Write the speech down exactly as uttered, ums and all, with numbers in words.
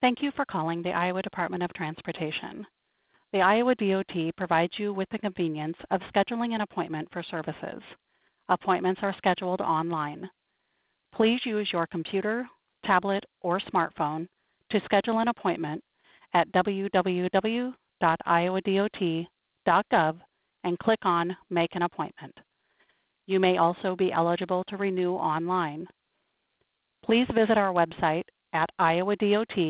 Thank you for calling the Iowa Department of Transportation. The Iowa D O T provides you with the convenience of scheduling an appointment for services. Appointments are scheduled online. Please use your computer, tablet, or smartphone to schedule an appointment at w w w dot iowa dot dot gov and click on Make an Appointment. You may also be eligible to renew online. Please visit our website at iowa dot